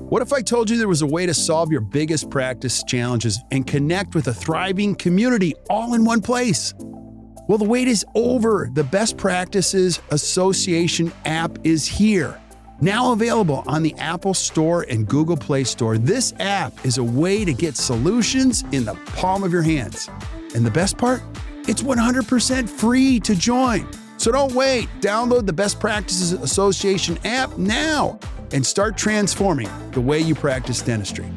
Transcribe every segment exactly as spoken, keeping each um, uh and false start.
What if I told you there was a way to solve your biggest practice challenges and connect with a thriving community all in one place? Well, the wait is over. The Best Practices Association app is here. Now available on the Apple Store and Google Play Store, this app is a way to get solutions in the palm of your hands. And the best part? It's one hundred percent free to join. So don't wait. Download the Best Practices Association app now and start transforming the way you practice dentistry.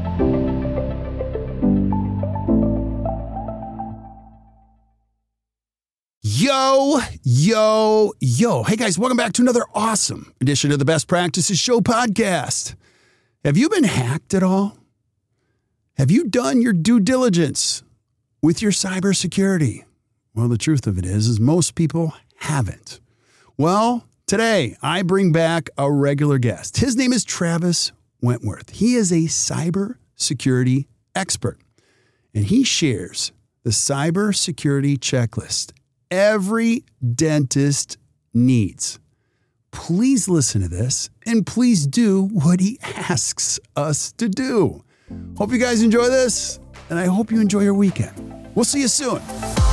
Yo, yo, yo. Hey guys, welcome back to another awesome edition of the Best Practices Show podcast. Have you been hacked at all? Have you done your due diligence with your cybersecurity? Well, the truth of it is, is most people haven't. Well, today I bring back a regular guest. His name is Travis Wentworth. He is a cybersecurity expert, and he shares the cybersecurity checklist every dentist needs. Please listen to this, and please do what he asks us to do. Hope you guys enjoy this, and I hope you enjoy your weekend. We'll see you soon.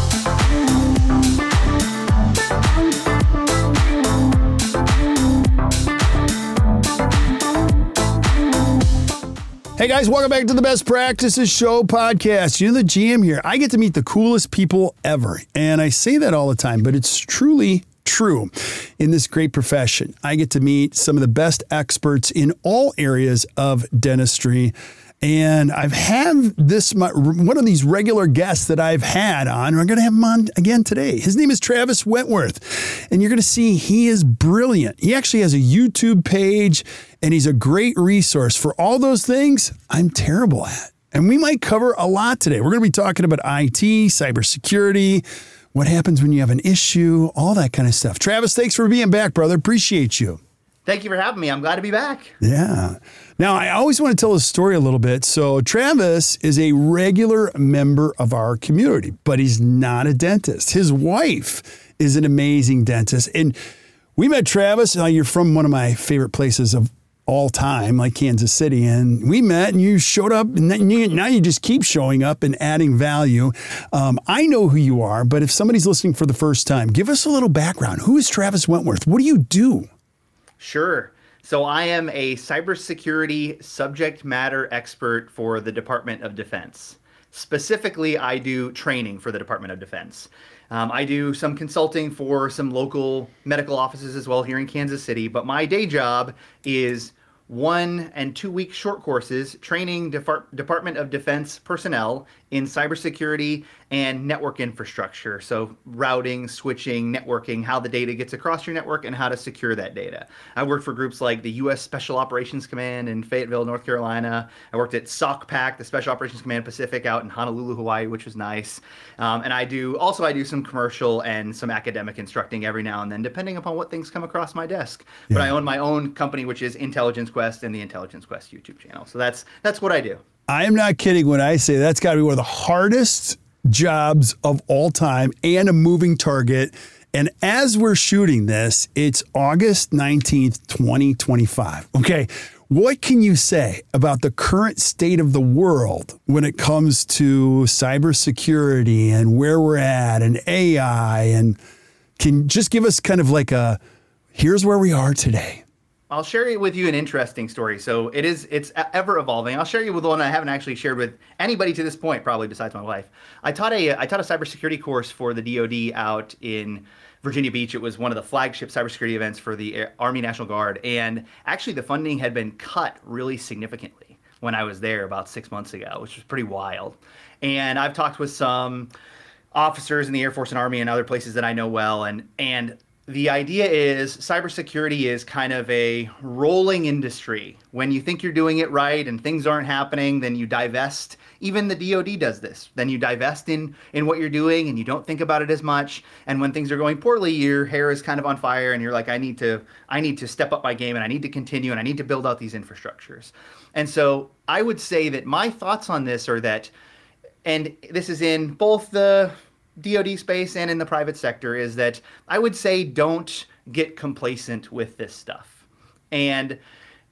Hey guys, welcome back to the Best Practices Show podcast. You know, the G M here. I get to meet the coolest people ever. And I say that all the time, but it's truly true in this great profession. I get to meet some of the best experts in all areas of dentistry. And I've had this, one of these regular guests that I've had on, and I'm going to have him on again today. His name is Travis Wentworth, and you're going to see he is brilliant. He actually has a YouTube page, and he's a great resource for all those things I'm terrible at. And we might cover a lot today. We're going to be talking about I T, cybersecurity, what happens when you have an issue, all that kind of stuff. Travis, thanks for being back, brother. Appreciate you. Thank you for having me. I'm glad to be back. Yeah. Now, I always want to tell a story a little bit. So Travis is a regular member of our community, but he's not a dentist. His wife is an amazing dentist. And we met Travis. Now, you're from one of my favorite places of all time, like Kansas City. And we met and you showed up, and then you, now you just keep showing up and adding value. Um, I know who you are, but if somebody's listening for the first time, give us a little background. Who is Travis Wentworth? What do you do? Sure. So I am a cybersecurity subject matter expert for the Department of Defense. Specifically, I do training for the Department of Defense. Um, I do some consulting for some local medical offices as well here in Kansas City, but my day job is one and two week short courses training Depart- Department of Defense personnel in cybersecurity and network infrastructure. So routing, switching, networking, how the data gets across your network and how to secure that data. I worked for groups like the U S Special Operations Command in Fayetteville, North Carolina. I worked at SOCPAC, the Special Operations Command Pacific out in Honolulu, Hawaii, which was nice. Um, and I do also I do some commercial and some academic instructing every now and then, depending upon what things come across my desk. Yeah. But I own my own company, which is Intelligence Quest and the Intelligence Quest YouTube channel. So that's that's what I do. I am not kidding when I say that's got to be one of the hardest jobs of all time and a moving target. And as we're shooting this, it's August nineteenth, twenty twenty-five. Okay. What can you say about the current state of the world when it comes to cybersecurity and where we're at and A I? And can just give us kind of like a, here's where we are today. I'll share with you an interesting story. So it is, it's ever evolving. I'll share you with one I haven't actually shared with anybody to this point, probably besides my wife. I taught a, I taught a cybersecurity course for the D O D out in Virginia Beach. It was one of the flagship cybersecurity events for the Army National Guard. And actually the funding had been cut really significantly when I was there about six months ago, which was pretty wild. And I've talked with some officers in the Air Force and Army and other places that I know well. And, and the idea is cybersecurity is kind of a rolling industry. When you think you're doing it right and things aren't happening, then you divest. Even the D O D does this. Then you divest in, in what you're doing and you don't think about it as much. And when things are going poorly, your hair is kind of on fire and you're like, I need to, I need to step up my game and I need to continue and I need to build out these infrastructures. And so I would say that my thoughts on this are that, and this is in both the D O D space and in the private sector, is that I would say don't get complacent with this stuff. And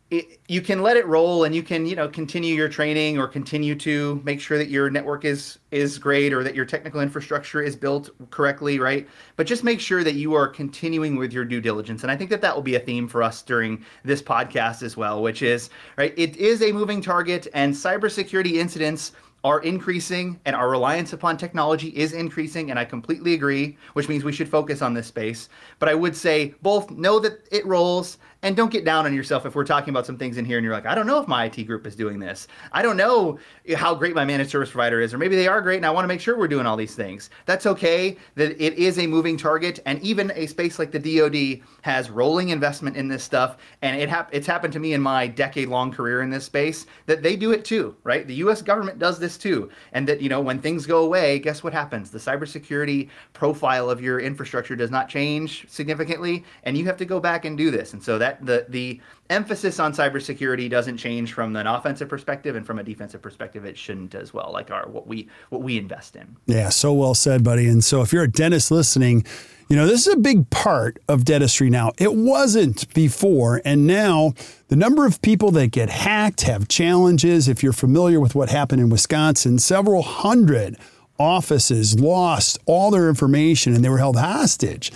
it, you can let it roll, and you can, you know, continue your training or continue to make sure that your network is is great or that your technical infrastructure is built correctly, right? But just make sure that you are continuing with your due diligence. And I think that that will be a theme for us during this podcast as well, which is, right, it is a moving target, and cybersecurity incidents are increasing, and our reliance upon technology is increasing, and I completely agree, which means we should focus on this space. But I would say both know that it rolls, and don't get down on yourself if we're talking about some things in here and you're like, I don't know if my I T group is doing this. I don't know how great my managed service provider is, or maybe they are great and I want to make sure we're doing all these things. That's okay. That it is a moving target, and even a space like the D O D has rolling investment in this stuff, and it hap- it's happened to me in my decade-long career in this space that they do it too, right? The U S government does this too, and that, you know, when things go away, guess what happens? The cybersecurity profile of your infrastructure does not change significantly, and you have to go back and do this. And so that the the emphasis on cybersecurity doesn't change from an offensive perspective, and from a defensive perspective, it shouldn't as well, like our what we what we invest in. Yeah, so well said, buddy. And so if you're a dentist listening, you know, this is a big part of dentistry now. It wasn't before, and now the number of people that get hacked have challenges. If you're familiar with what happened in Wisconsin, several hundred offices lost all their information and they were held hostage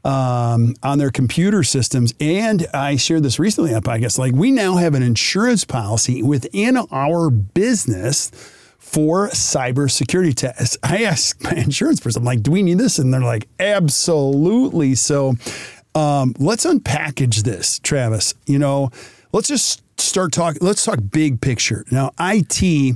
um, on their computer systems. And I shared this recently on the podcast, like we now have an insurance policy within our business for cybersecurity tests. I asked my insurance person, I'm like, do we need this? And they're like, absolutely. So um, let's unpackage this, Travis. You know, let's just start talking. Let's talk big picture. Now, I T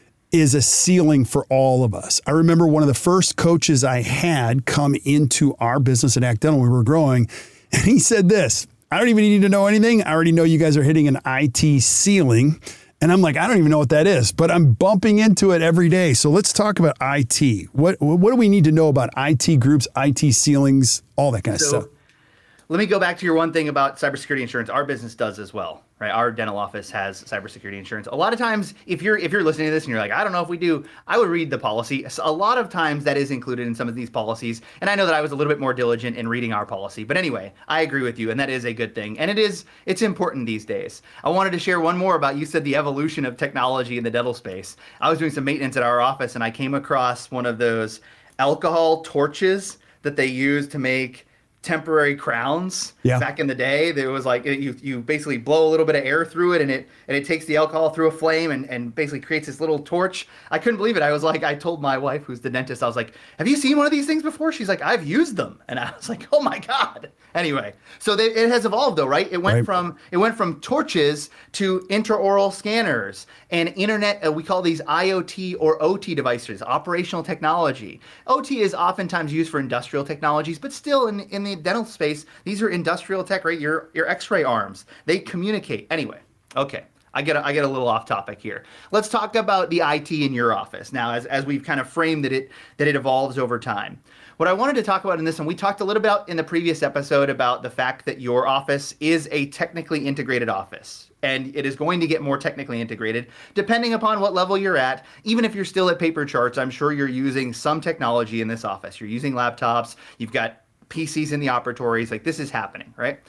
is a ceiling for all of us. I remember one of the first coaches I had come into our business at Act Dental when we were growing, and he said this, I don't even need to know anything. I already know you guys are hitting an I T ceiling. And I'm like, I don't even know what that is, but I'm bumping into it every day. So let's talk about I T. What what do we need to know about I T groups, I T ceilings, all that kind of so, stuff? Let me go back to your one thing about cybersecurity insurance. Our business does as well, right? Our dental office has cybersecurity insurance. A lot of times, if you're if you're listening to this and you're like, I don't know if we do, I would read the policy. A lot of times that is included in some of these policies. And I know that I was a little bit more diligent in reading our policy. But anyway, I agree with you, and that is a good thing. And it is it's important these days. I wanted to share one more about, you said the evolution of technology in the dental space. I was doing some maintenance at our office, and I came across one of those alcohol torches that they use to make temporary crowns. Yeah. Back in the day, there was like you you basically blow a little bit of air through it, and it and it takes the alcohol through a flame and, and basically creates this little torch. I couldn't believe it. I was like, I told my wife, who's the dentist, I was like, have you seen one of these things before? She's like, I've used them. And I was like, oh my God. Anyway, so they, it has evolved though, right? It went Right. from it went from torches to intraoral scanners and internet. Uh, we call these I O T or O T devices, operational technology. O T is oftentimes used for industrial technologies, but still in in the dental space, these are industrial tech, right? Your your X-ray arms, they communicate. Anyway, okay. I get a, I get a little off topic here. Let's talk about the I T in your office now, as as we've kind of framed that it that it evolves over time. What I wanted to talk about in this, and we talked a little bit in the previous episode about the fact that your office is a technically integrated office, and it is going to get more technically integrated depending upon what level you're at. Even if you're still at paper charts, I'm sure you're using some technology in this office. You're using laptops. You've got P Cs in the operatories. Like, this is happening, right?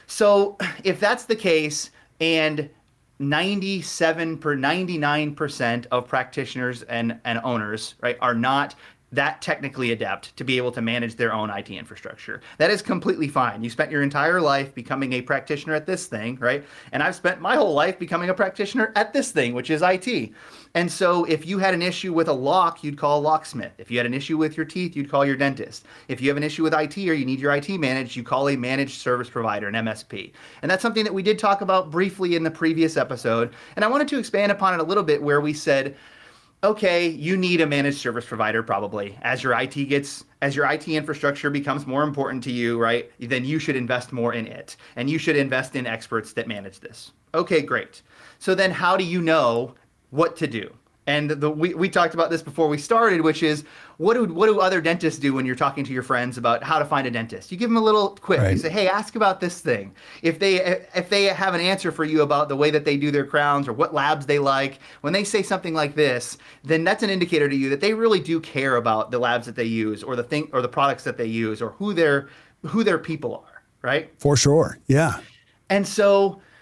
So if that's the case, and ninety-seven per ninety-nine percent of practitioners and, and owners, right, are not that technically adept to be able to manage their own I T infrastructure. That is completely fine. You spent your entire life becoming a practitioner at this thing, right? And I've spent my whole life becoming a practitioner at this thing, which is I T. And so if you had an issue with a lock, you'd call a locksmith. If you had an issue with your teeth, you'd call your dentist. If you have an issue with I T or you need your I T managed, you call a managed service provider, an M S P. And that's something that we did talk about briefly in the previous episode. And I wanted to expand upon it a little bit, where we said, okay, you need a managed service provider probably. As your I T gets, as your I T infrastructure becomes more important to you, right, then you should invest more in it. And you should invest in experts that manage this. Okay, great. So then how do you know what to do? And the, we, we talked about this before we started, which is, what do what do other dentists do when you're talking to your friends about how to find a dentist? You give them a little quiz. Right. You say, hey, ask about this thing. If they if they have an answer for you about the way that they do their crowns or what labs they like, when they say something like this, then that's an indicator to you that they really do care about the labs that they use, or the thing or the products that they use, or who their who their people are, right? For sure. Yeah. And so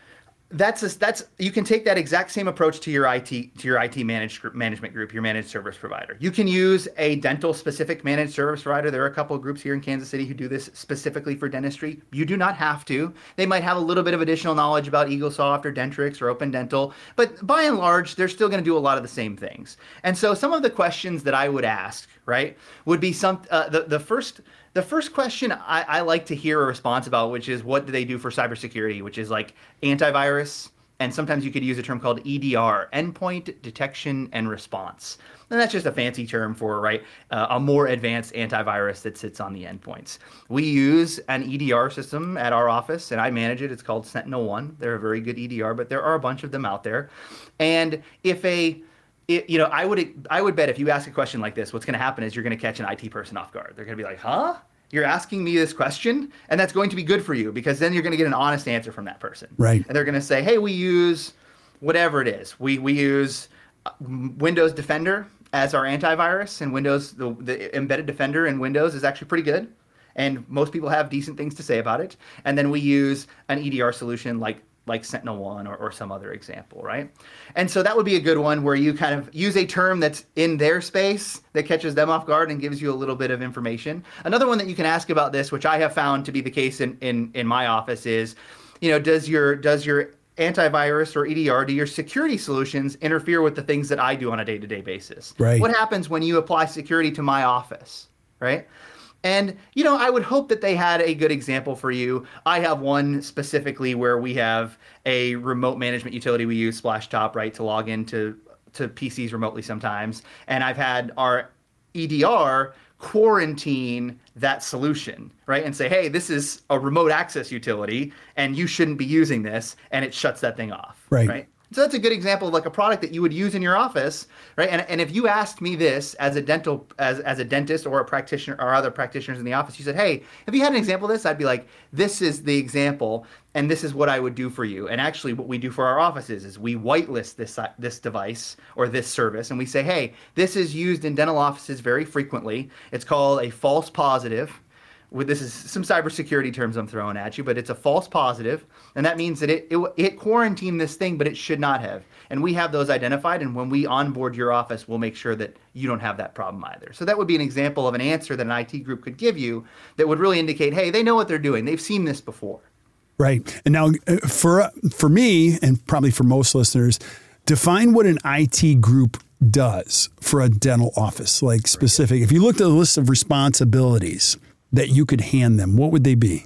That's a, that's you can take that exact same approach to your I T to your I T managed group, management group, your managed service provider. You can use a dental specific managed service provider. There are a couple of groups here in Kansas City who do this specifically for dentistry. You do not have to. They might have a little bit of additional knowledge about Eaglesoft or Dentrix or Open Dental, but by and large, they're still going to do a lot of the same things. And so some of the questions that I would ask, right, would be some uh, the the first. The first question I, I like to hear a response about, which is what do they do for cybersecurity, which is like antivirus, and sometimes you could use a term called E D R, endpoint detection and response. And that's just a fancy term for, right, uh, a more advanced antivirus that sits on the endpoints. We use an E D R system at our office, and I manage it. It's called Sentinel One. They're a very good E D R, but there are a bunch of them out there. And if a It, you know, I would I would bet if you ask a question like this, what's going to happen is you're going to catch an I T person off guard. They're going to be like, huh? You're asking me this question? And that's going to be good for you because then you're going to get an honest answer from that person. Right. And they're going to say, hey, we use whatever it is. We we use Windows Defender as our antivirus, and Windows, the, the embedded Defender in Windows is actually pretty good. And most people have decent things to say about it. And then we use an E D R solution like like Sentinel One or, or some other example, right? And so that would be a good one where you kind of use a term that's in their space that catches them off guard and gives you a little bit of information. Another one that you can ask about this, which I have found to be the case in, in, in my office is, you know, does your does your antivirus or E D R, do your security solutions interfere with the things that I do on a day-to-day basis? Right. What happens when you apply security to my office, right? And, you know, I would hope that they had a good example for you. I have one specifically where we have a remote management utility we use, Splashtop, right, to log into to P Cs remotely sometimes. And I've had our E D R quarantine that solution, right, and say, hey, this is a remote access utility, and you shouldn't be using this, and it shuts that thing off, right? right? So that's a good example of like a product that you would use in your office, right? And and if you asked me this as a dental, as as a dentist or a practitioner or other practitioners in the office, you said, hey, have you had an example of this? I'd be like, this is the example, and this is what I would do for you. And actually, what we do for our offices is we whitelist this this device or this service, and we say, hey, this is used in dental offices very frequently. It's called a false positive. With this is some cybersecurity terms I'm throwing at you, but it's a false positive, and that means that it, it it quarantined this thing, but it should not have. And we have those identified, and when we onboard your office, we'll make sure that you don't have that problem either. So that would be an example of an answer that an I T group could give you that would really indicate, hey, they know what they're doing. They've seen this before. Right. And now for for me, and probably for most listeners, define what an I T group does for a dental office, like specific. Right. If you looked at a list of responsibilities that you could hand them, what would they be?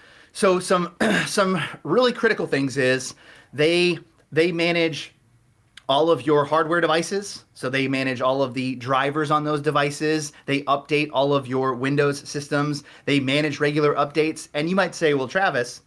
So some some really critical things is they they manage all of your hardware devices. So they manage all of the drivers on those devices. They update all of your Windows systems. They manage regular updates. And you might say, well, Travis,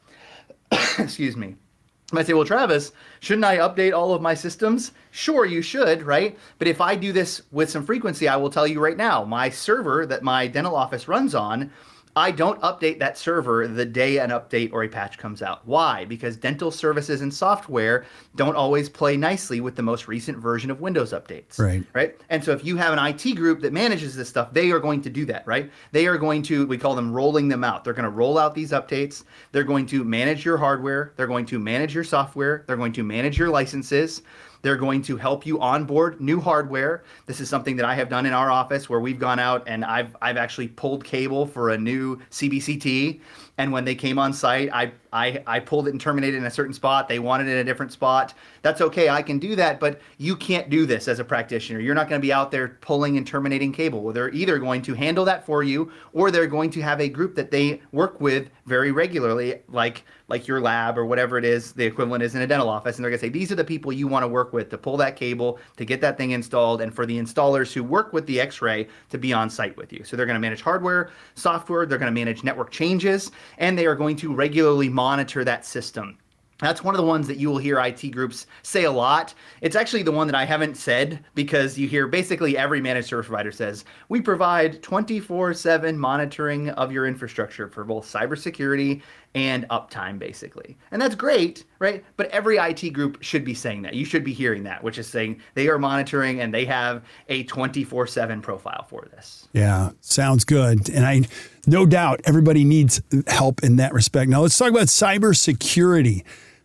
excuse me. You might say, well, Travis, shouldn't I update all of my systems? Sure, you should, right? But if I do this with some frequency, I will tell you right now, my server that my dental office runs on, I don't update that server the day an update or a patch comes out. Why? Because dental services and software don't always play nicely with the most recent version of Windows updates. Right. Right. And so if you have an I T group that manages this stuff, they are going to do that, right? They are going to, we call them rolling them out. They're going to roll out these updates. They're going to manage your hardware. They're going to manage your software. They're going to manage your licenses. They're going to help you onboard new hardware. This is something that I have done in our office where we've gone out and I've I've actually pulled cable for a new C B C T. And when they came on site, I, I I pulled it and terminated in a certain spot. They wanted it in a different spot. That's okay. I can do that, but you can't do this as a practitioner. You're not going to be out there pulling and terminating cable. Well, they're either going to handle that for you, or they're going to have a group that they work with very regularly, like like your lab or whatever it is, the equivalent is in a dental office. And they're going to say, these are the people you want to work with to pull that cable, to get that thing installed, and for the installers who work with the X-ray to be on site with you. So they're going to manage hardware, software, they're going to manage network changes, and they are going to regularly monitor that system. That's one of the ones that you will hear I T groups say a lot. It's actually the one that I haven't said because you hear basically every managed service provider says, we provide twenty-four seven monitoring of your infrastructure for both cybersecurity and uptime, basically. And that's great, right? But every I T group should be saying that. You should be hearing that, which is saying they are monitoring and they have a twenty-four seven profile for this. Yeah, sounds good. And I, no doubt, everybody needs help in that respect. Now let's talk about cybersecurity.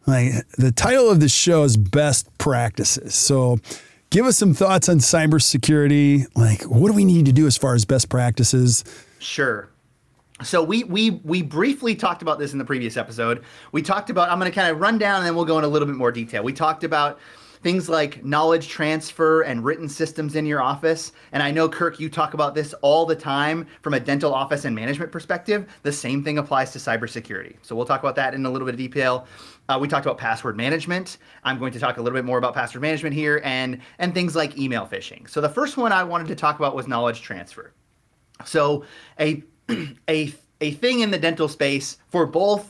Like the title of the show is Best Practices. So give us some thoughts on cybersecurity. Like, what do we need to do as far as best practices? Sure. So we we we briefly talked about this in the previous episode. We talked about, I'm going to kind of run down and then we'll go in a little bit more detail. We talked about things like knowledge transfer and written systems in your office. And I know, Kirk, you talk about this all the time from a dental office and management perspective. The same thing applies to cybersecurity. So we'll talk about that in a little bit of detail. Uh, we talked about password management. I'm going to talk a little bit more about password management here and, and things like email phishing. So the first one I wanted to talk about was knowledge transfer. So a, a, a thing in the dental space for both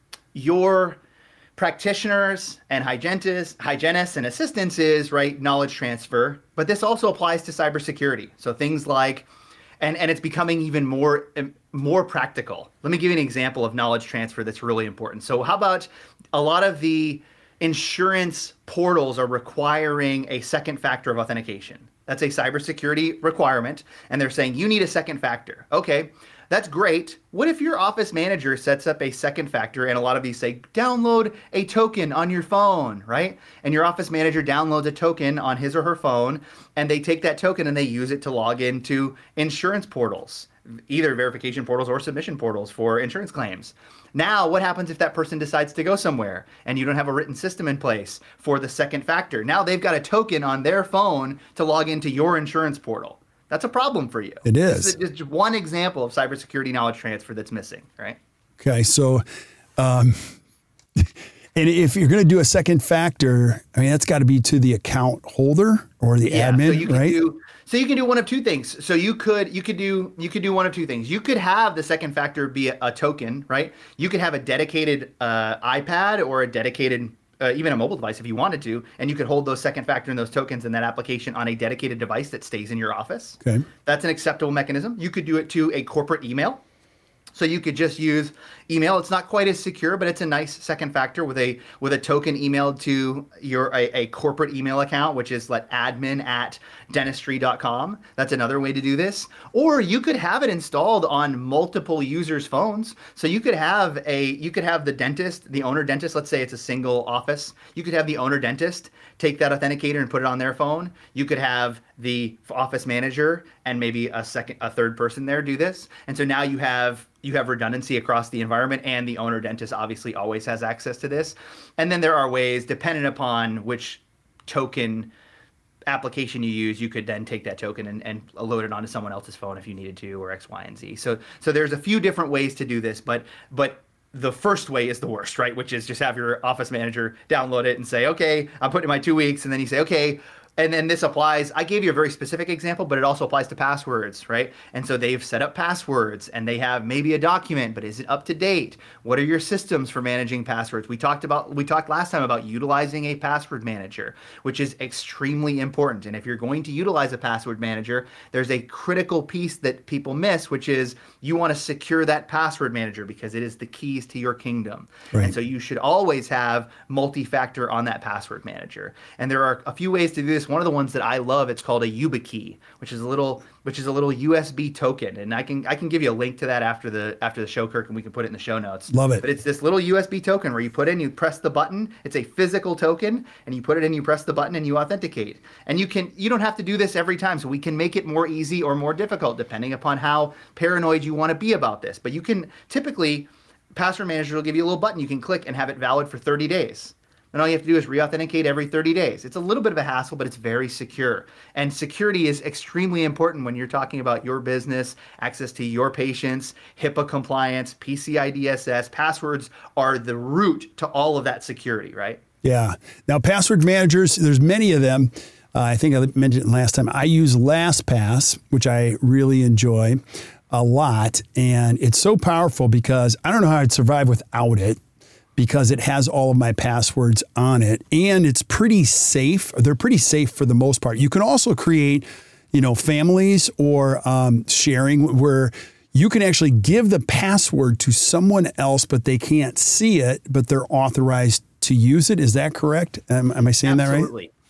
your practitioners and hygienists, hygienists and assistants is, right, knowledge transfer. But this also applies to cybersecurity. So things like, and, and it's becoming even more, more practical. Let me give you an example of knowledge transfer that's really important. So how about a lot of the insurance portals are requiring a second factor of authentication. That's a cybersecurity requirement. And they're saying you need a second factor. Okay. That's great. What if your office manager sets up a second factor, and a lot of these say, download a token on your phone, right? And your office manager downloads a token on his or her phone, and they take that token and they use it to log into insurance portals, either verification portals or submission portals for insurance claims. Now, what happens if that person decides to go somewhere and you don't have a written system in place for the second factor? Now they've got a token on their phone to log into your insurance portal. That's a problem for you. It is. This is just one example of cybersecurity knowledge transfer that's missing, right? Okay, so, um, and if you're going to do a second factor, I mean, that's got to be to the account holder or the yeah, admin, so you can right? Do, so you can do one of two things. So you could you could do you could do one of two things. You could have the second factor be a, a token, right? You could have a dedicated uh, iPad or a dedicated Uh, even a mobile device if you wanted to, and you could hold those second factor and those tokens in that application on a dedicated device that stays in your office. Okay. That's an acceptable mechanism. You could do it to a corporate email. So you could just use email. It's not quite as secure, but it's a nice second factor with a with a token emailed to your a, a corporate email account, which is like admin at dentistry dot com. That's another way to do this. Or you could have it installed on multiple users' phones. So you could have a you could have the dentist, the owner dentist. Let's say it's a single office. You could have the owner dentist take that authenticator and put it on their phone. You could have the office manager and maybe a second, a third person there do this. And so now you have you have redundancy across the environment, and the owner dentist obviously always has access to this. And then there are ways, dependent upon which token application you use, you could then take that token and, and load it onto someone else's phone if you needed to, or X, Y, and Z. So so there's a few different ways to do this, but but the first way is the worst, right? Which is just have your office manager download it and say, okay, I'm putting in my two weeks. And then you say, okay, and then this applies. I gave you a very specific example, but it also applies to passwords, right? And so they've set up passwords and they have maybe a document, but is it up to date? What are your systems for managing passwords? We talked about, we talked last time about utilizing a password manager, which is extremely important. And if you're going to utilize a password manager, there's a critical piece that people miss, which is you want to secure that password manager because it is the keys to your kingdom. Right. And so you should always have multi-factor on that password manager. And there are a few ways to do this. One of the ones that I love, it's called a YubiKey, which is a little, which is a little U S B token, and I can I can give you a link to that after the after the show, Kirk, and we can put it in the show notes. Love it. But it's this little U S B token where you put in, you press the button. It's a physical token, and you put it in, you press the button, and you authenticate. And you can you don't have to do this every time, so we can make it more easy or more difficult depending upon how paranoid you want to be about this. But you can typically, Password Manager will give you a little button you can click and have it valid for thirty days. And all you have to do is re-authenticate every thirty days. It's a little bit of a hassle, but it's very secure. And security is extremely important when you're talking about your business, access to your patients, HIPAA compliance, P C I D S S. Passwords are the root to all of that security, right? Yeah. Now, password managers, there's many of them. Uh, I think I mentioned it last time. I use LastPass, which I really enjoy a lot. And it's so powerful because I don't know how I'd survive without it, because it has all of my passwords on it, and it's pretty safe. They're pretty safe for the most part. You can also create, you know, families or um, sharing where you can actually give the password to someone else, but they can't see it, but they're authorized to use it. Is that correct? Am, am I saying Absolutely. that right?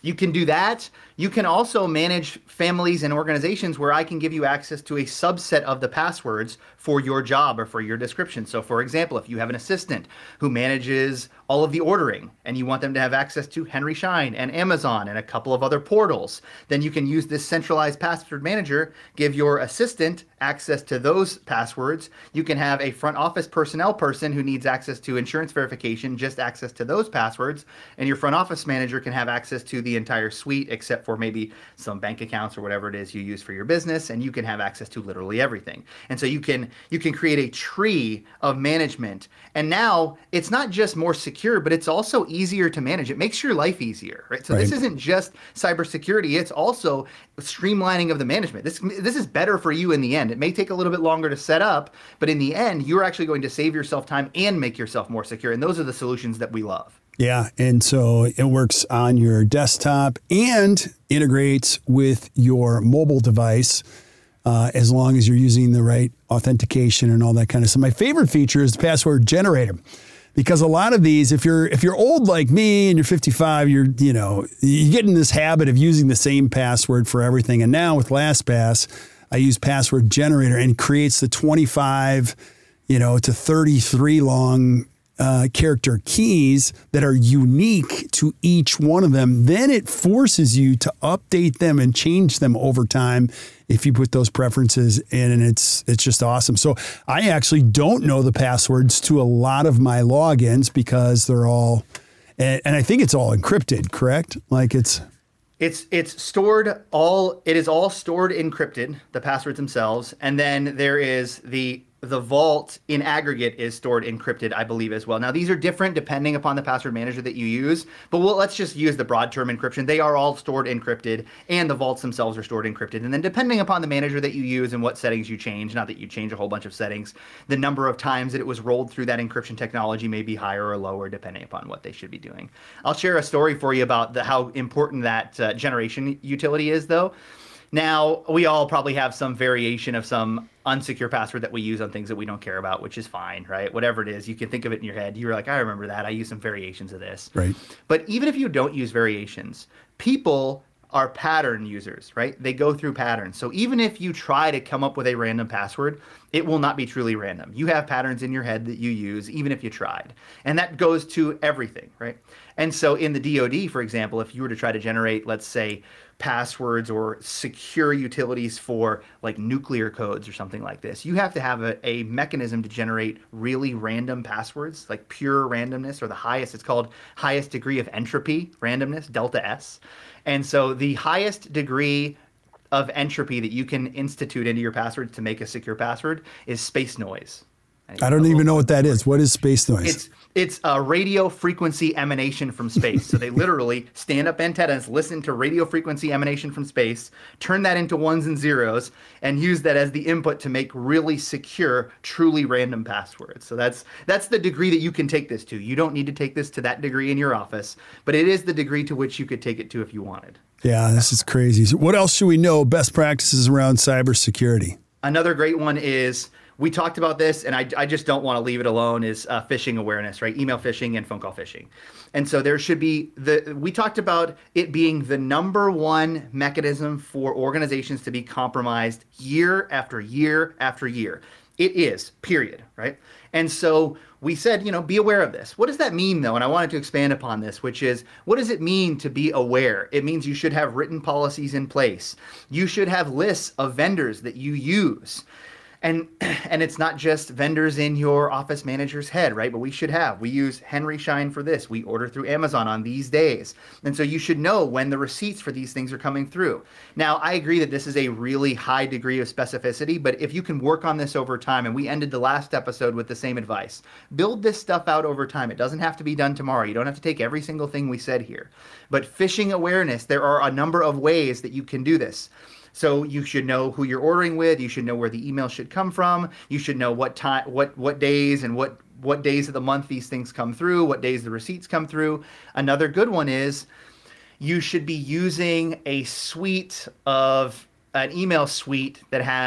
You can do that. You can also manage families and organizations where I can give you access to a subset of the passwords for your job or for your description. So for example, if you have an assistant who manages all of the ordering and you want them to have access to Henry Schein and Amazon and a couple of other portals, then you can use this centralized password manager, give your assistant access to those passwords. You can have a front office personnel person who needs access to insurance verification, just access to those passwords. And your front office manager can have access to the entire suite, except for maybe some bank accounts or whatever it is you use for your business. And you can have access to literally everything. And so you can you can create a tree of management. And now it's not just more secure, but it's also easier to manage. It makes your life easier, right? So right. This isn't just cybersecurity. It's also streamlining of the management. This this is better for you in the end. It may take a little bit longer to set up, but in the end, you're actually going to save yourself time and make yourself more secure. And those are the solutions that we love. Yeah, and so it works on your desktop and integrates with your mobile device uh, as long as you're using the right authentication and all that kind of stuff. My favorite feature is the password generator, because a lot of these, if you're if you're old like me and you're fifty-five, you're you know you get in this habit of using the same password for everything. And now with LastPass, I use password generator and it creates the twenty-five, you know, to thirty-three long Uh, character keys that are unique to each one of them. Then it forces you to update them and change them over time if you put those preferences in, and it's it's just awesome. So I actually don't know the passwords to a lot of my logins because they're all, and, and I think it's all encrypted, correct? Like it's... It's it's stored all, it is all stored encrypted, the passwords themselves, and then there is the the vault in aggregate is stored encrypted, I believe, as well. Now, these are different depending upon the password manager that you use, but we'll, let's just use the broad term encryption. They are all stored encrypted, and the vaults themselves are stored encrypted. And then depending upon the manager that you use and what settings you change, not that you change a whole bunch of settings, the number of times that it was rolled through that encryption technology may be higher or lower depending upon what they should be doing. I'll share a story for you about the, how important that uh, generation utility is, though. Now, we all probably have some variation of some unsecure password that we use on things that we don't care about, which is fine, right? Whatever it is, you can think of it in your head. You're like, I remember that. I use some variations of this. Right. But even if you don't use variations, people are pattern users, right? They go through patterns. So even if you try to come up with a random password, it will not be truly random. You have patterns in your head that you use, even if you tried. And that goes to everything, right? And so in the D O D, for example, if you were to try to generate, let's say, passwords or secure utilities for like nuclear codes or something like this, you have to have a, a mechanism to generate really random passwords, like pure randomness, or the highest, it's called highest degree of entropy randomness, delta S. And so the highest degree of entropy that you can institute into your passwords to make a secure password is space noise. I don't even know what that is. What is space noise? It's it's a radio frequency emanation from space. So they literally stand up antennas, listen to radio frequency emanation from space, turn that into ones and zeros, and use that as the input to make really secure, truly random passwords. So that's that's the degree that you can take this to. You don't need to take this to that degree in your office, but it is the degree to which you could take it to if you wanted. Yeah, this is crazy. So what else should we know? Best practices around cybersecurity. Another great one is, we talked about this, and I, I just don't want to leave it alone, is uh, phishing awareness, right? Email phishing and phone call phishing. And so there should be, the we talked about it being the number one mechanism for organizations to be compromised year after year after year. It is, period, right? And so we said, you know, be aware of this. What does that mean, though? And I wanted to expand upon this, which is, what does it mean to be aware? It means you should have written policies in place. You should have lists of vendors that you use. And and it's not just vendors in your office manager's head, right? But we should have. We use Henry Schein for this. We order through Amazon on these days. And so you should know when the receipts for these things are coming through. Now, I agree that this is a really high degree of specificity, but if you can work on this over time, and we ended the last episode with the same advice, build this stuff out over time. It doesn't have to be done tomorrow. You don't have to take every single thing we said here. But phishing awareness, there are a number of ways that you can do this. So you should know who you're ordering with. You should know where the email should come from. You should know what time, what what days and what what days of the month these things come through, what days the receipts come through. Another good one is you should be using a suite of an email suite that has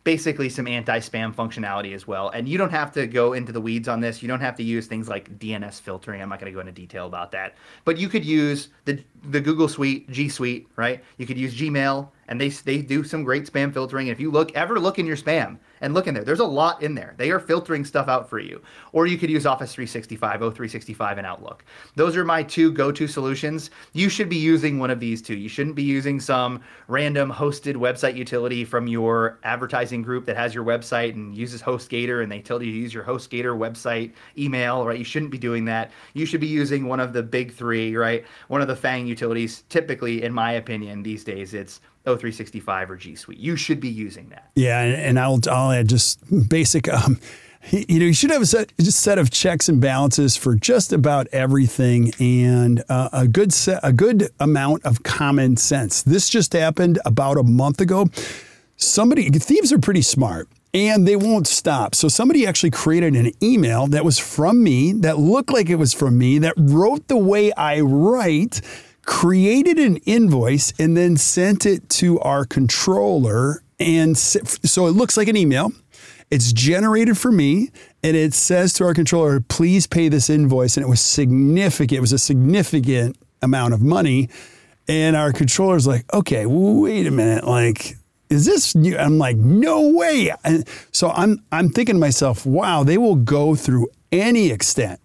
basically some anti-spam functionality as well. And you don't have to go into the weeds on this. You don't have to use things like D N S filtering. I'm not going to go into detail about that. But you could use the the Google Suite, G Suite, right? You could use Gmail, and they they do some great spam filtering. And if you look ever look in your spam and look in there, there's a lot in there. They are filtering stuff out for you. Or you could use Office three sixty-five, O three sixty-five, and Outlook. Those are my two go-to solutions. You should be using one of these two. You shouldn't be using some random hosted website utility from your advertising group that has your website and uses HostGator, and they tell you to use your HostGator website email, right? You shouldn't be doing that. You should be using one of the big three, right? One of the FANG utilities. Typically, in my opinion, these days, it's O three sixty-five or G Suite. You should be using that. Yeah, and, and I'll, I'll add just basic, um, you know, you should have a set, just set of checks and balances for just about everything, and uh, a good set, a good amount of common sense. This just happened about a month ago. Somebody, thieves are pretty smart, and they won't stop. So somebody actually created an email that was from me, that looked like it was from me, that wrote the way I write, created an invoice, and then sent it to our controller. And so it looks like an email. It's generated for me, and it says to our controller, please pay this invoice. And it was significant. It was a significant amount of money. And our controller's like, okay, wait a minute. Like, is this new? I'm like, no way. And so I'm, I'm thinking to myself, wow, they will go through any extent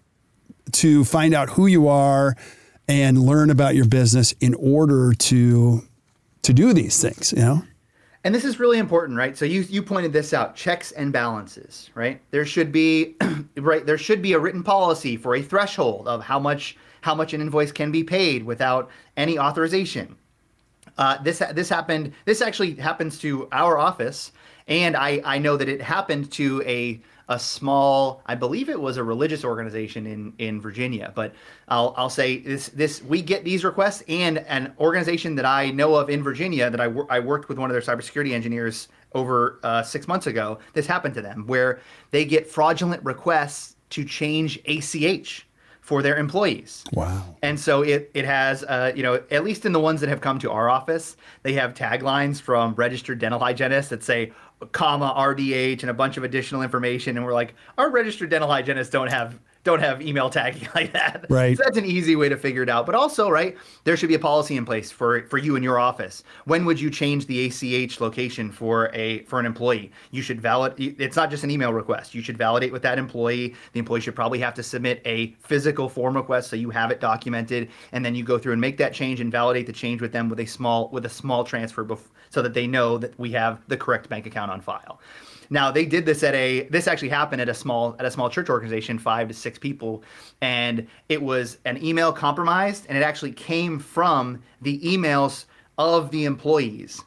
to find out who you are and learn about your business in order to, to do these things, you know? And this is really important, right? So you you pointed this out, checks and balances, right? There should be right there should be a written policy for a threshold of how much how much an invoice can be paid without any authorization. Uh, this this happened. This actually happens to our office, and I I know that it happened to a a small, I believe it was a religious organization in, in Virginia, but I'll I'll say this this we get these requests, and an organization that I know of in Virginia that I, wor- I worked with one of their cybersecurity engineers over uh, six months ago. This happened to them where they get fraudulent requests to change A C H for their employees. Wow. And so it it has, uh, you know, at least in the ones that have come to our office, they have taglines from registered dental hygienists that say, comma, R D H, and a bunch of additional information. And we're like, our registered dental hygienists don't have don't have email tagging like that. Right. So that's an easy way to figure it out. But also, right, there should be a policy in place for, for you in your office. When would you change the A C H location for a for an employee? You should validate. It's not just an email request. You should validate with that employee. The employee should probably have to submit a physical form request so you have it documented, and then you go through and make that change and validate the change with them with a small with a small transfer bef- so that they know that we have the correct bank account on file. Now they did this at a this actually happened at a small at a small church organization, five to six people, and it was an email compromised, and it actually came from the emails of the employees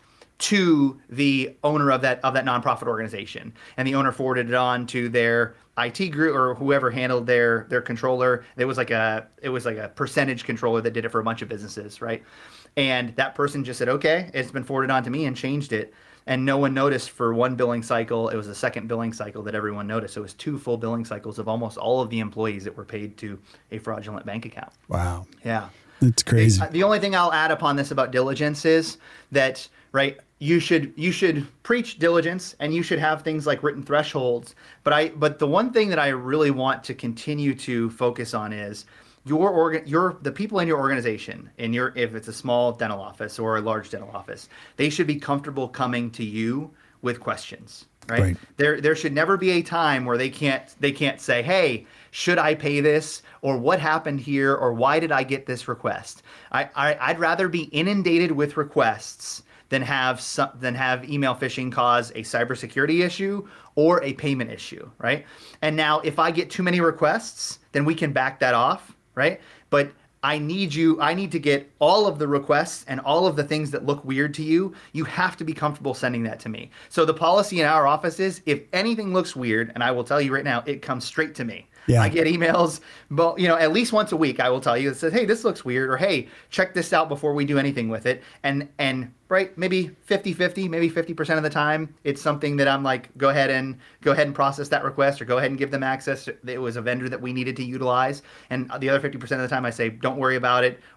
to the owner of that of that nonprofit organization, and the owner forwarded it on to their I T group or whoever handled their their controller. It was like a it was like a percentage controller that did it for a bunch of businesses, right? And that person just said, okay, it's been forwarded on to me, and changed it. And no one noticed for one billing cycle. It was the second billing cycle that everyone noticed. So it was two full billing cycles of almost all of the employees that were paid to a fraudulent bank account. Wow. Yeah. That's crazy. The, the only thing I'll add upon this about diligence is that, right, you should you should preach diligence, and you should have things like written thresholds. But I but the one thing that I really want to continue to focus on is your organ, your the people in your organization, in your if it's a small dental office or a large dental office, they should be comfortable coming to you with questions, right? Right. There there should never be a time where they can't they can't say, hey, should I pay this, or what happened here, or why did I get this request? I, I I'd rather be inundated with requests than have some, than have email phishing cause a cybersecurity issue or a payment issue, right? And now if I get too many requests, then we can back that off, right? But I need you, I need to get all of the requests and all of the things that look weird to you. You have to be comfortable sending that to me. So the policy in our office is if anything looks weird, and I will tell you right now, it comes straight to me. Yeah. I get emails, but you know, at least once a week, I will tell you, it says, hey, this looks weird, or hey, check this out before we do anything with it. And, and right, maybe fifty-fifty, maybe fifty percent of the time, it's something that I'm like, go ahead and go ahead and process that request, or go ahead and give them access. It was a vendor that we needed to utilize. And the other fifty percent of the time I say, don't worry about it.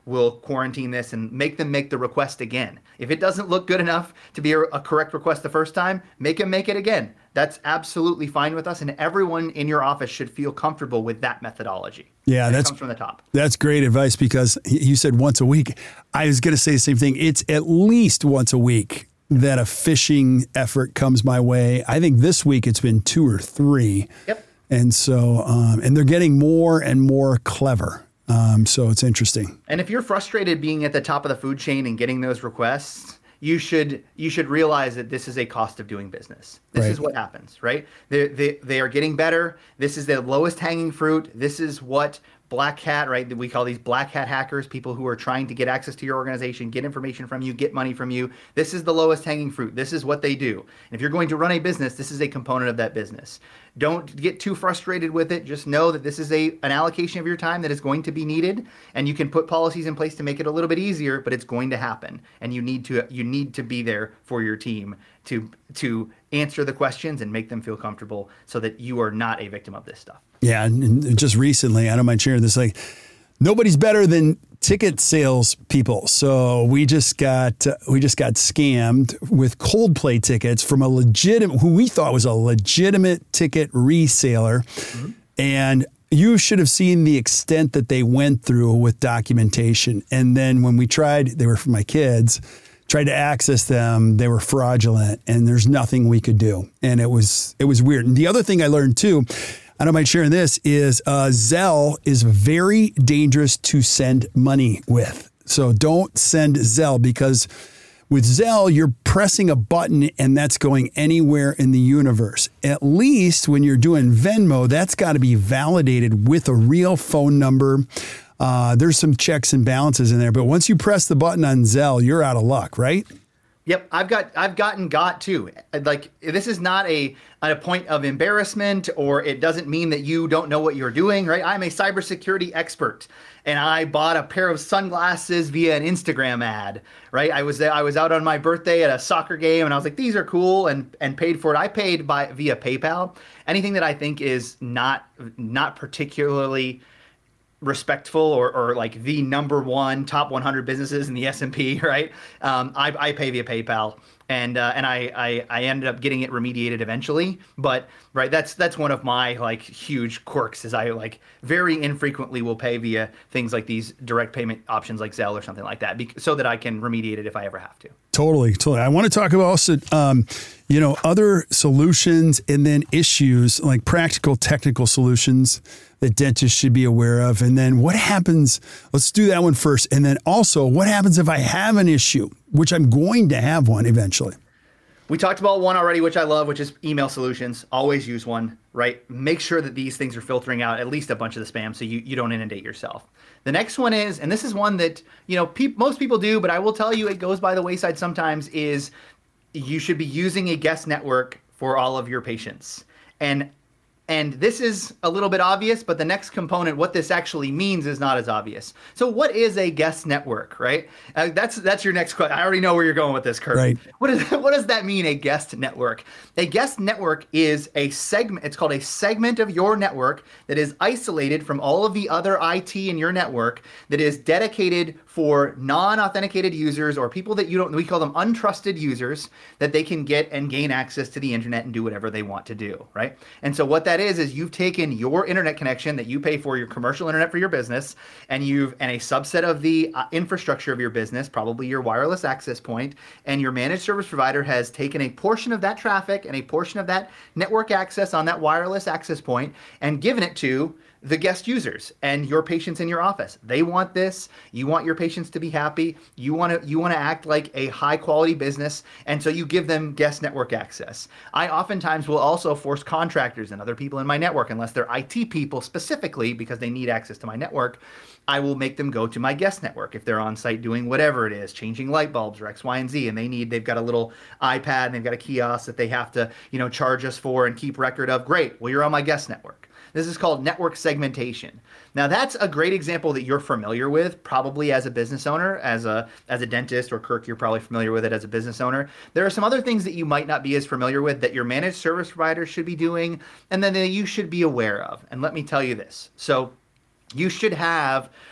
will quarantine this and make them make the request again. If it doesn't look good enough to be a, a correct request the first time, make them make it again. That's absolutely fine with us, and everyone in your office should feel comfortable with that methodology. Yeah, that that's comes from the top. That's great advice, because you said once a week. I was going to say the same thing. It's at least once a week that a phishing effort comes my way. I think this week it's been two or three. Yep. And so, um, and they're getting more and more clever. Um, so it's interesting. And if you're frustrated being at the top of the food chain and getting those requests, you should you should realize that this is a cost of doing business. This Right. is what happens, right? They they they are getting better. This is the lowest hanging fruit. This is what black hat, right? We call these black hat hackers, people who are trying to get access to your organization, get information from you, get money from you. This is the lowest hanging fruit. This is what they do. And if you're going to run a business, this is a component of that business. Don't get too frustrated with it. Just know that this is a an allocation of your time that is going to be needed, and you can put policies in place to make it a little bit easier, but it's going to happen. And you need to you need to be there for your team to to answer the questions and make them feel comfortable so that you are not a victim of this stuff. Yeah. And just recently, I don't mind sharing this, like, nobody's better than ticket sales people. So we just got uh, we just got scammed with Coldplay tickets from a legitimate, who we thought was a legitimate ticket reseller. Mm-hmm. And you should have seen the extent that they went through with documentation. And then when we tried, they were for my kids, tried to access them, they were fraudulent, and there's nothing we could do. And it was it was weird. And the other thing I learned too, I don't mind sharing this, is uh, Zelle is very dangerous to send money with. So don't send Zelle, because with Zelle, you're pressing a button and that's going anywhere in the universe. At least when you're doing Venmo, that's got to be validated with a real phone number. Uh, there's some checks and balances in there, but once you press the button on Zelle, you're out of luck, right? Yep, I've got I've gotten got too. Like, this is not a a point of embarrassment, or it doesn't mean that you don't know what you're doing, right? I'm a cybersecurity expert, and I bought a pair of sunglasses via an Instagram ad, right? I was I was out on my birthday at a soccer game, and I was like, these are cool, and and paid for it. I paid by via PayPal. Anything that I think is not not particularly respectful or, or like the number one top one hundred businesses in the S and P, right? Um, I, I pay via PayPal, and uh, and I, I I ended up getting it remediated eventually. But right, that's that's one of my like huge quirks, is I like very infrequently will pay via things like these direct payment options like Zelle or something like that, bec- so that I can remediate it if I ever have to. Totally, totally. I want to talk about also, um, you know, other solutions and then issues, like practical technical solutions that dentists should be aware of. And then what happens, let's do that one first. And then also, what happens if I have an issue, which I'm going to have one eventually? We talked about one already, which I love, which is email solutions. Always use one, right? Make sure that these things are filtering out at least a bunch of the spam so you, you don't inundate yourself. The next one is, and this is one that, you know, pe- most people do, but I will tell you it goes by the wayside sometimes, is you should be using a guest network for all of your patients. And And this is a little bit obvious, but the next component, what this actually means, is not as obvious. So what is a guest network, right? Uh, that's that's your next question. I already know where you're going with this, Kurt. Right. What, is, what does that mean, a guest network? A guest network is a segment, it's called a segment of your network that is isolated from all of the other I T in your network, that is dedicated for non-authenticated users, or people that you don't, we call them untrusted users, that they can get and gain access to the internet and do whatever they want to do, right? And so what that is, is you've taken your internet connection that you pay for, your commercial internet for your business, and you've, and a subset of the uh, infrastructure of your business, probably your wireless access point, and your managed service provider has taken a portion of that traffic and a portion of that network access on that wireless access point and given it to the guest users and your patients in your office. They want this. You want your patients to be happy. You want to you want to act like a high quality business, and so you give them guest network access. I oftentimes will also force contractors and other people in my network, unless they're I T people specifically because they need access to my network, I will make them go to my guest network if they're on site doing whatever it is, changing light bulbs or X, Y, and Z, and they need, they've got a little iPad and they've got a kiosk that they have to, you know, charge us for and keep record of. Great. Well, you're on my guest network. This is called network segmentation. Now, that's a great example that you're familiar with, probably as a business owner, as a as a dentist, or Kirk, you're probably familiar with it as a business owner. There are some other things that you might not be as familiar with that your managed service provider should be doing, and then that you should be aware of. And let me tell you this. So you should have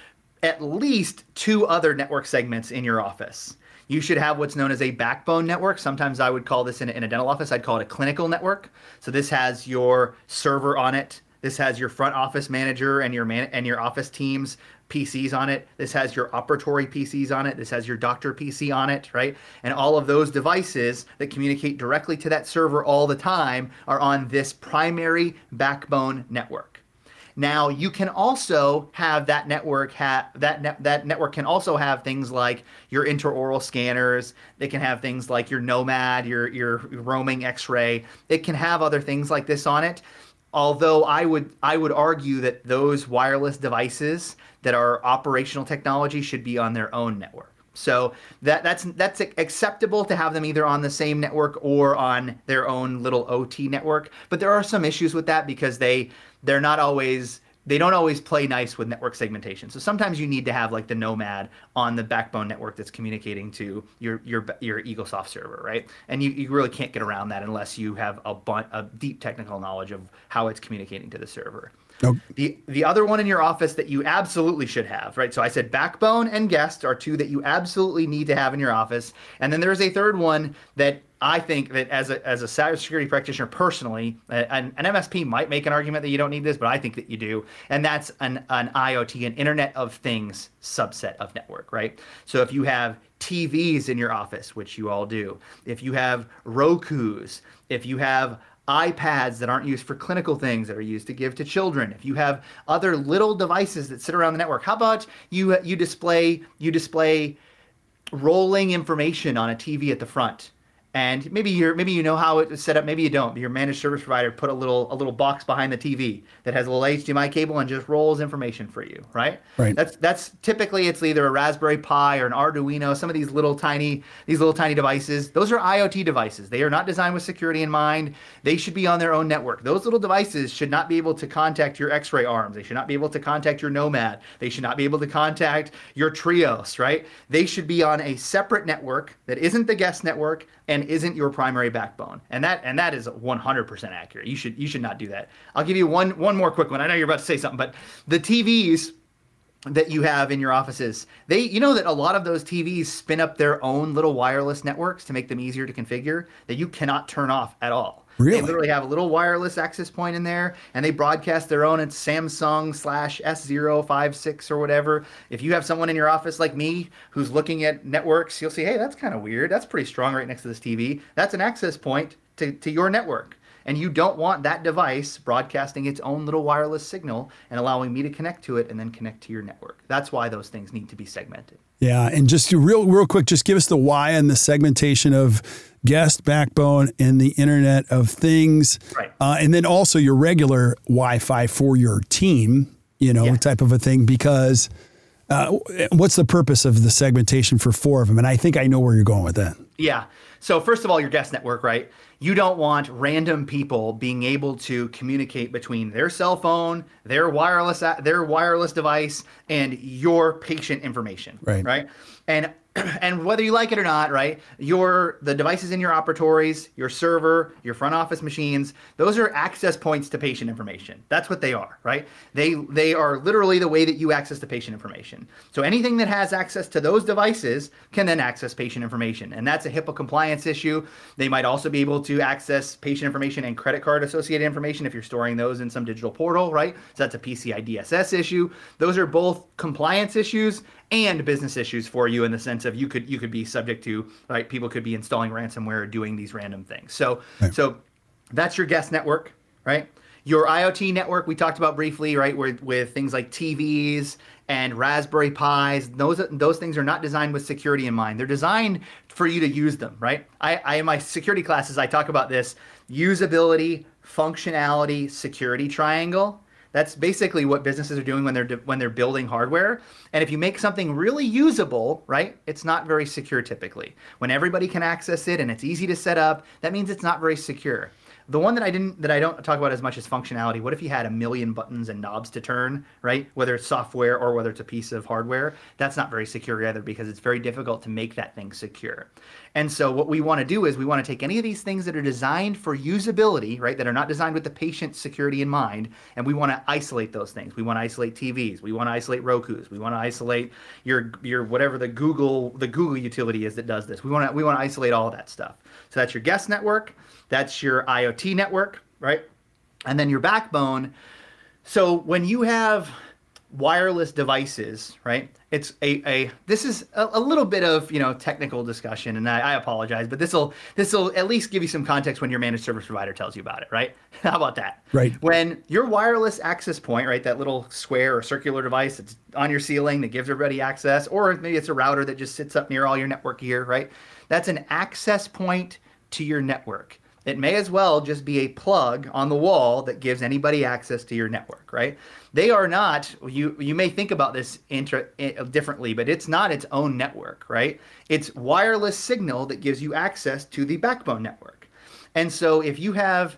at least two other network segments in your office. You should have what's known as a backbone network. Sometimes I would call this in a, in a dental office, I'd call it a clinical network. So this has your server on it. This has your front office manager and your man and your office teams P Cs on it. This has your operatory P Cs on it. This has your doctor P C on it, right? And all of those devices that communicate directly to that server all the time are on this primary backbone network. Now, you can also have that network ha- that ne- that network can also have things like your intraoral scanners. They can have things like your Nomad, your your roaming X-ray. It can have other things like this on it. Although I would I would argue that those wireless devices that are operational technology should be on their own network. So that that's that's acceptable to have them either on the same network or on their own little O T network. But there are some issues with that because they they're not always they don't always play nice with network segmentation. So sometimes you need to have like the Nomad on the backbone network that's communicating to your your your EagleSoft server, right? And you, you really can't get around that unless you have a, bun- a deep technical knowledge of how it's communicating to the server. Nope. The the other one in your office that you absolutely should have, right? So I said backbone and guest are two that you absolutely need to have in your office. And then there's a third one that I think that as a as a cybersecurity practitioner personally, an, an M S P might make an argument that you don't need this, but I think that you do. And that's an, an IoT, an Internet of Things subset of network, right? So if you have T Vs in your office, which you all do, if you have Rokus, if you have iPads that aren't used for clinical things that are used to give to children, if you have other little devices that sit around the network, how about you you display you display rolling information on a T V at the front? And maybe you're maybe you know how it's set up, maybe you don't. Your managed service provider put a little a little box behind the T V that has a little H D M I cable and just rolls information for you, right? Right. That's that's typically it's either a Raspberry Pi or an Arduino. Some of these little tiny these little tiny devices, those are IoT devices. They are not designed with security in mind. They should be on their own network. Those little devices should not be able to contact your X-ray arms. They should not be able to contact your Nomad. They should not be able to contact your Trios, right? They should be on a separate network that isn't the guest network and isn't your primary backbone. And that and that is one hundred percent accurate. You should you should not do that. I'll give you one one more quick one. I know you're about to say something, but the T Vs that you have in your offices, they you know that a lot of those T Vs spin up their own little wireless networks to make them easier to configure that you cannot turn off at all. Really? They literally have a little wireless access point in there, and they broadcast their own. It's Samsung slash S zero five six or whatever. If you have someone in your office like me who's looking at networks, you'll see, hey, that's kind of weird. That's pretty strong right next to this T V. That's an access point to, to your network. And you don't want that device broadcasting its own little wireless signal and allowing me to connect to it and then connect to your network. That's why those things need to be segmented. Yeah, and just to real real quick, just give us the why and the segmentation of guest, backbone, and the Internet of Things. Right. Uh, and then also your regular Wi-Fi for your team, you know, yeah. type of a thing, because uh, what's the purpose of the segmentation for four of them? And I think I know where you're going with that. Yeah. So first of all, your guest network, right? You don't want random people being able to communicate between their cell phone, their wireless, their wireless device, and your patient information, right? Right. And and whether you like it or not, right, your the devices in your operatories, your server, your front office machines, those are access points to patient information. That's what they are, right? They they are literally the way that you access the patient information. So anything that has access to those devices can then access patient information. And that's a HIPAA compliance issue. They might also be able to access patient information and credit card associated information if you're storing those in some digital portal, right? So that's a P C I D S S issue. Those are both compliance issues and business issues for you in the sense of you could you could be subject to, right? People could be installing ransomware or doing these random things. So right. so that's your guest network, right? Your IoT network we talked about briefly, right? With with things like T Vs and Raspberry Pis. Those those things are not designed with security in mind. They're designed for you to use them, right? I, I in my security classes I talk about this usability, functionality, security triangle. That's basically what businesses are doing when they're when they're building hardware. And if you make something really usable, right, it's not very secure typically. When everybody can access it and it's easy to set up, that means it's not very secure. The one that I didn't, that I don't talk about as much as functionality. What if you had a million buttons and knobs to turn, right? Whether it's software or whether it's a piece of hardware, that's not very secure either, because it's very difficult to make that thing secure. And so what we want to do is we want to take any of these things that are designed for usability, right? That are not designed with the patient security in mind. And we want to isolate those things. We want to isolate T Vs. We want to isolate Rokus. We want to isolate your, your, whatever the Google, the Google utility is that does this. We want to, we want to isolate all that stuff. So that's your guest network. That's your IoT network, right? And then your backbone. So when you have wireless devices, right? It's a, a this is a, a little bit of, you know, technical discussion, and I, I apologize, but this will this will at least give you some context when your managed service provider tells you about it, right? How about that? Right. When your wireless access point, right, that little square or circular device that's on your ceiling that gives everybody access, or maybe it's a router that just sits up near all your network gear, right? That's an access point to your network. It may as well just be a plug on the wall that gives anybody access to your network, right? They are not, you you may think about this intra, differently, but it's not its own network, right? It's wireless signal that gives you access to the backbone network. And so if you have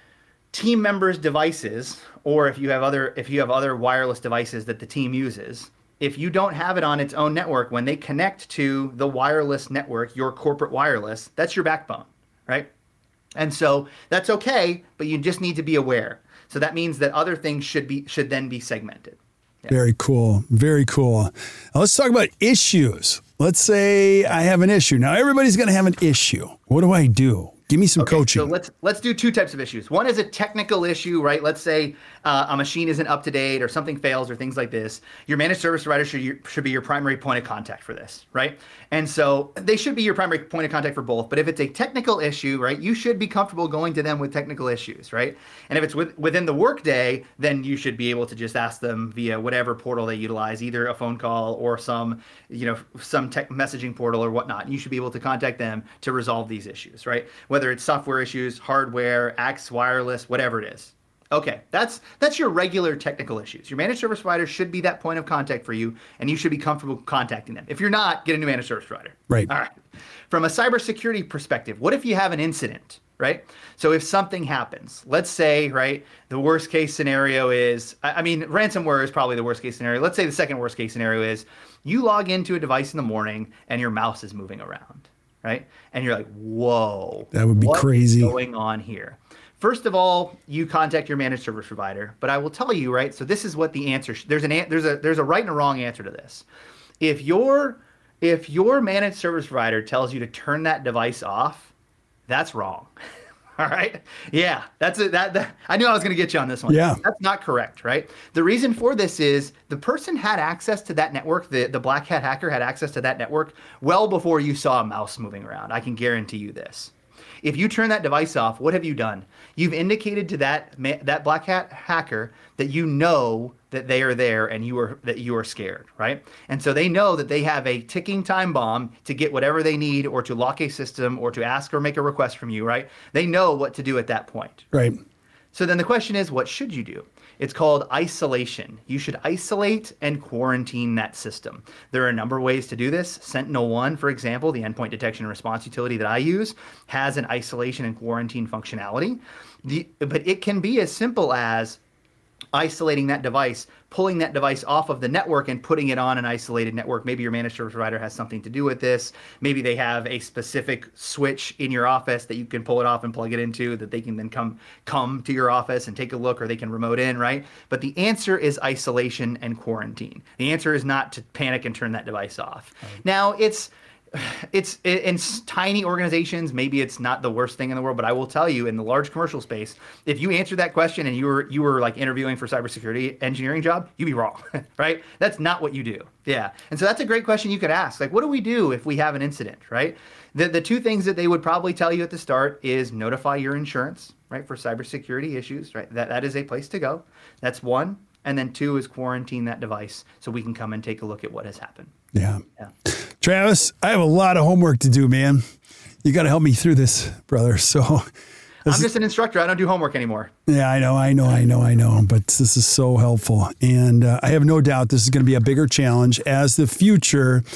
team members' devices, or if you have other if you have other wireless devices that the team uses, if you don't have it on its own network, when they connect to the wireless network, your corporate wireless, that's your backbone, right? And so that's okay, but you just need to be aware. So that means that other things should be should then be segmented. Yeah. Very cool. Very cool. Now let's talk about issues. Let's say I have an issue. Now everybody's going to have an issue. What do I do? Give me some okay, coaching. So let's let's do two types of issues. One is a technical issue, right? Let's say uh, a machine isn't up to date or something fails or things like this. Your managed service provider should should be your primary point of contact for this, right? And so they should be your primary point of contact for both. But if it's a technical issue, right, you should be comfortable going to them with technical issues, right? And if it's with, within the workday, then you should be able to just ask them via whatever portal they utilize, either a phone call or some, you know, some tech messaging portal or whatnot. You should be able to contact them to resolve these issues, right? Whether it's software issues, hardware, X, wireless, whatever it is. Okay, that's that's your regular technical issues. Your managed service provider should be that point of contact for you, and you should be comfortable contacting them. If you're not, get a new managed service provider. Right. All right. From a cybersecurity perspective, what if you have an incident, right? So if something happens, let's say, right, the worst case scenario is, I mean, ransomware is probably the worst case scenario. Let's say the second worst case scenario is you log into a device in the morning and your mouse is moving around, right? And you're like, whoa. That would be what crazy. What's going on here? First of all, you contact your managed service provider, but I will tell you, right? So this is what the answer. There's an there's a there's a right and a wrong answer to this. If your if your managed service provider tells you to turn that device off, that's wrong. All right. Yeah, that's it. That, that I knew I was going to get you on this one. Yeah, that's not correct, right? The reason for this is the person had access to that network. The the black hat hacker had access to that network well before you saw a mouse moving around. I can guarantee you this. If you turn that device off, what have you done? You've indicated to that that black hat hacker that you know that they are there and you are that you are scared, right? And so they know that they have a ticking time bomb to get whatever they need, or to lock a system, or to ask or make a request from you, right? They know what to do at that point. Right. So then the question is, what should you do? It's called isolation. You should isolate and quarantine that system. There are a number of ways to do this. Sentinel One, for example, the endpoint detection and response utility that I use, has an isolation and quarantine functionality. The, but it can be as simple as isolating that device, pulling that device off of the network and putting it on an isolated network. Maybe your managed service provider has something to do with this. Maybe they have a specific switch in your office that you can pull it off and plug it into, that they can then come come to your office and take a look, or they can remote in, right? But the answer is isolation and quarantine. The answer is not to panic and turn that device off. Right. Now, it's It's in tiny organizations, maybe it's not the worst thing in the world, but I will tell you, in the large commercial space, if you answered that question and you were you were like interviewing for cybersecurity engineering job, you'd be wrong, right? That's not what you do. Yeah. And so that's a great question you could ask. Like, what do we do if we have an incident, right? The the two things that they would probably tell you at the start is notify your insurance, right, for cybersecurity issues, right? That that is a place to go. That's one. And then two is quarantine that device so we can come and take a look at what has happened. Yeah. Yeah. Travis, I have a lot of homework to do, man. You got to help me through this, brother. So I'm just an instructor. I don't do homework anymore. Yeah, I know, I know, I know, I know. But this is so helpful. And uh, I have no doubt this is going to be a bigger challenge as the future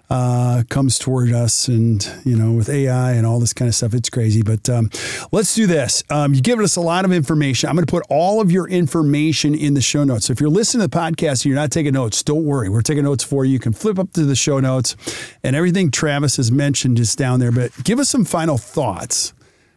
uh, comes toward us, and you know, with A I and all this kind of stuff, it's crazy. But um, let's do this. Um, you've given us a lot of information. I'm going to put all of your information in the show notes. So if you're listening to the podcast and you're not taking notes, don't worry. We're taking notes for you. You can flip up to the show notes, and everything Travis has mentioned is down there. But give us some final thoughts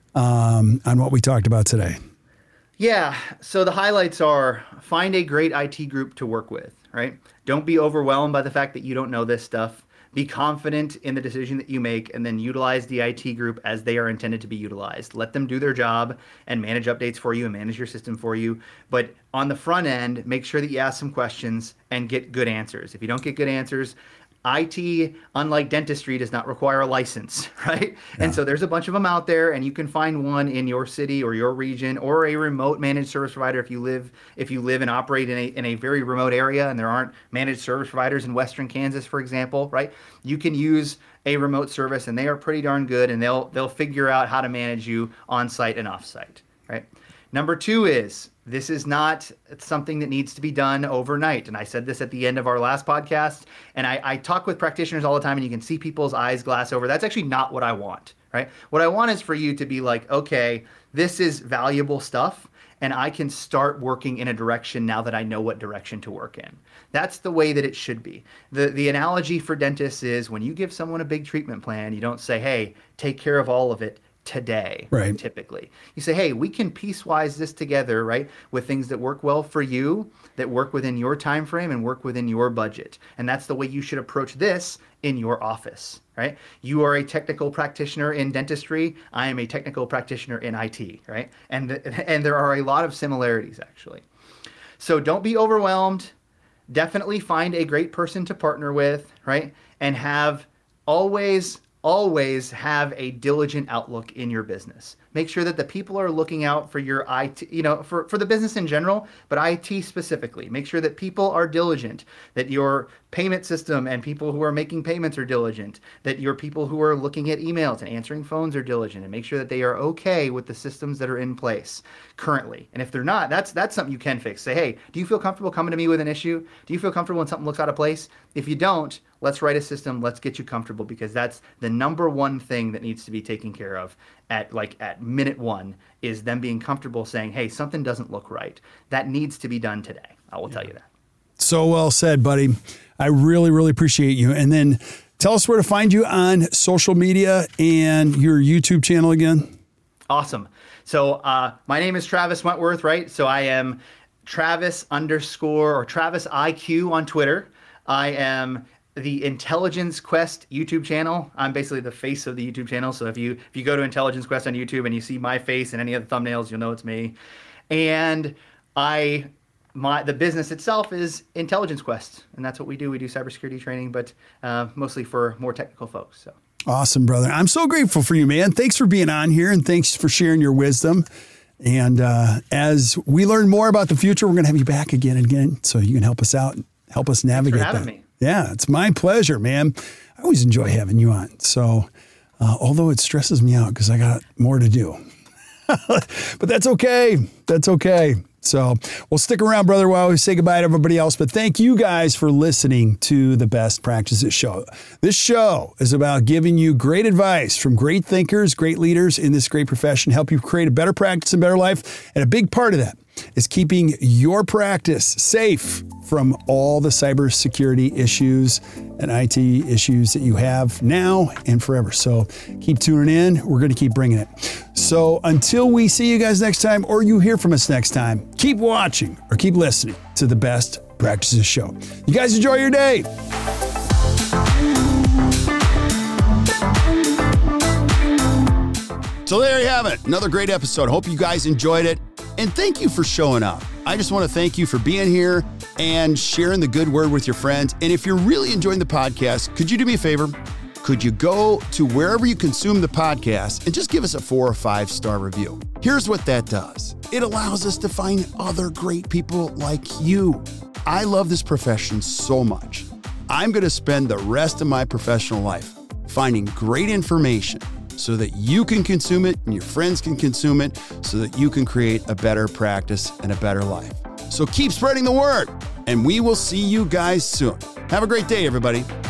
um, on what we talked about today. Yeah. So the highlights are: find a great I T group to work with, right? Don't be overwhelmed by the fact that you don't know this stuff. Be confident in the decision that you make, and then utilize the I T group as they are intended to be utilized. Let them do their job and manage updates for you and manage your system for you. But on the front end, make sure that you ask some questions and get good answers. If you don't get good answers, I T, unlike dentistry, does not require a license, right? Yeah. And so there's a bunch of them out there, and you can find one in your city or your region, or a remote managed service provider if you live if you live and operate in a in a very remote area and there aren't managed service providers in Western Kansas, for example, right? You can use a remote service, and they are pretty darn good, and they'll they'll figure out how to manage you on site and off site, right? Number two is, this is not something that needs to be done overnight. And I said this at the end of our last podcast, and I, I talk with practitioners all the time, and you can see people's eyes glass over. That's actually not what I want, right? What I want is for you to be like, okay, this is valuable stuff, and I can start working in a direction now that I know what direction to work in. That's the way that it should be. The the analogy for dentists is, when you give someone a big treatment plan, you don't say, hey, take care of all of it today, right? Typically, you say, hey, we can piecewise this together, right, with things that work well for you, that work within your time frame and work within your budget. And that's the way you should approach this in your office, right? You are a technical practitioner in dentistry. I am a technical practitioner in I T, right? And and there are a lot of similarities, actually. So don't be overwhelmed. Definitely find a great person to partner with, right? And have always Always have a diligent outlook in your business. Make sure that the people are looking out for your I T, you know, for, for the business in general, but I T specifically. Make sure that people are diligent, that your payment system and people who are making payments are diligent, that your people who are looking at emails and answering phones are diligent, and make sure that they are okay with the systems that are in place currently. And if they're not, that's that's something you can fix. Say, hey, do you feel comfortable coming to me with an issue? Do you feel comfortable when something looks out of place? If you don't, let's write a system. Let's get you comfortable, because that's the number one thing that needs to be taken care of at like at minute one, is them being comfortable saying, hey, something doesn't look right. That needs to be done today. I will yeah. tell you that. So well said, buddy. I really, really appreciate you. And then tell us where to find you on social media and your YouTube channel again. Awesome. So uh, my name is Travis Wentworth, right? So I am Travis underscore or Travis I Q on Twitter. I am the Intelligence Quest YouTube channel. I'm basically the face of the YouTube channel. So if you if you go to Intelligence Quest on YouTube and you see my face and any of the thumbnails, you'll know it's me. And I my the business itself is Intelligence Quest, and that's what we do. We do cybersecurity training, but uh, mostly for more technical folks. So awesome, brother. I'm so grateful for you, man. Thanks for being on here, and thanks for sharing your wisdom. And uh, as we learn more about the future, we're going to have you back again and again, so you can help us out and help us navigate Thanks for having that. Me. Yeah, it's my pleasure, man. I always enjoy having you on. So, uh, although it stresses me out because I got more to do, but that's okay. That's okay. So we'll stick around, brother, while we say goodbye to everybody else. But thank you guys for listening to the Best Practices Show. This show is about giving you great advice from great thinkers, great leaders in this great profession, help you create a better practice and better life. And a big part of that is keeping your practice safe from all the cybersecurity issues and I T issues that you have now and forever. So keep tuning in. We're going to keep bringing it. So until we see you guys next time, or you hear from us next time, keep watching or keep listening to the Best Practices Show. You guys enjoy your day. So there you have it. Another great episode. Hope you guys enjoyed it. And thank you for showing up. I just want to thank you for being here and sharing the good word with your friends. And if you're really enjoying the podcast, could you do me a favor? Could you go to wherever you consume the podcast and just give us a four or five star review? Here's what that does. It allows us to find other great people like you. I love this profession so much. I'm going to spend the rest of my professional life finding great information so that you can consume it and your friends can consume it so that you can create a better practice and a better life. So keep spreading the word, and we will see you guys soon. Have a great day, everybody.